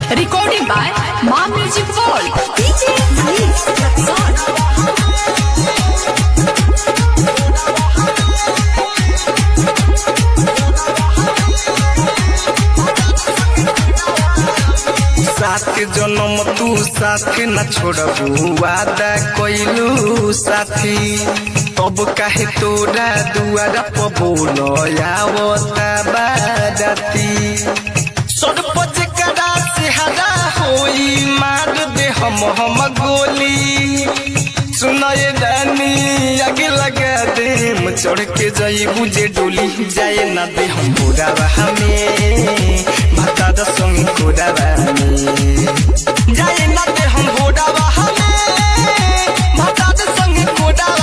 Recording by Ma Music World. DJ Manish साथ जन्म तू साथ न छोड़बू वादा कइलू साथी तब काहे तोरा दुआरा पर बोलो आवता बाराती सड़पज करा से हरा होई मार दे हम गोली सुनाए रानी आगे लगा दे चढ़ के जाइबू जे डोली जाए ना दे हम बुरावा हमें भता द संग कोडावा जाए ना दे हम बुरावा हमें भता द संग Kodava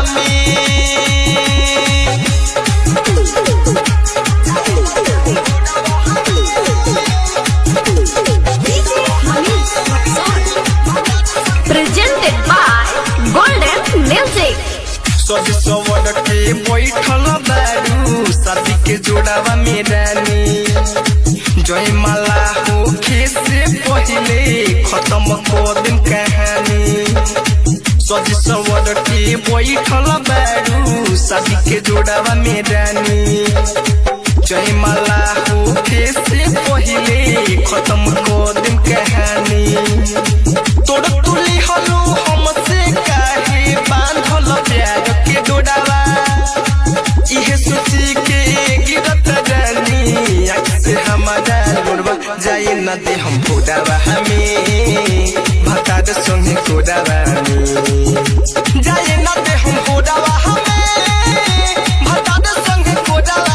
presented by Golden Music. सज सवर के बैठल बारू शादी के जोड़ावा में रानी जय माला होखे से पहले खत्म कर दिन कहानी सज सवर के बैठल बारू शादी के जोड़ावा में रानी जय माला होखे से पहले खत्म कर दिन कहानी तोड़ तुली हलो हमसे काहे बांधल प्यार के डोडावा इहे सोची के गिरत रानी आँख से हमारा लोड़वा जाए न दे हम भोडावा हमें भता द संगे कोडावा जाए न दे हम भोडावा हमें भता द संगे कोडावा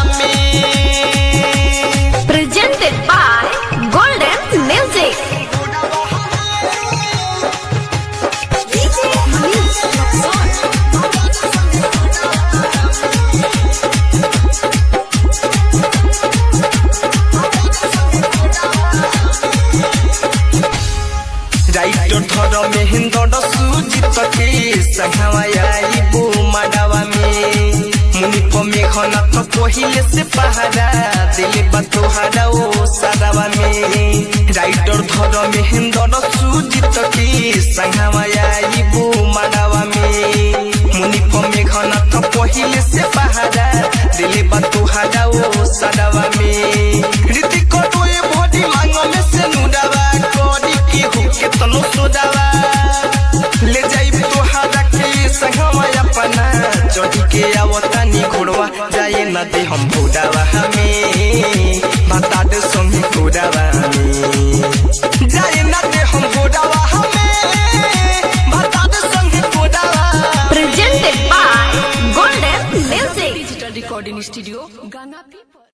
Presented by Golden Music. Writer थर मेहिंदर सुजित के संघवायाइबो माडावा में मुनिप मेघनाथ पहिले से पहाड़ा दिले बतोहारा ओ सारावा में राइटर थर मेहिंदर सुजित के संघवायाइबो माडावा में मुनिप मेघनाथ पहिले से पहाड़ा दिले बतोहारा ओ सारावा में ऋतिक रोए भोडी मांग में से नुडावा के तनो सोडावा ले जाई तोहारा के संगवा अपना चढ़ी के आवतानी घोड़वा जाए न दे हम भोडावा हमें भता दे संग घोड़ावा जाए न दे हम भोडावा हमें भता दे संग घोड़ावा Presented by Golden Music. Digital Recording Studio, Ganga People.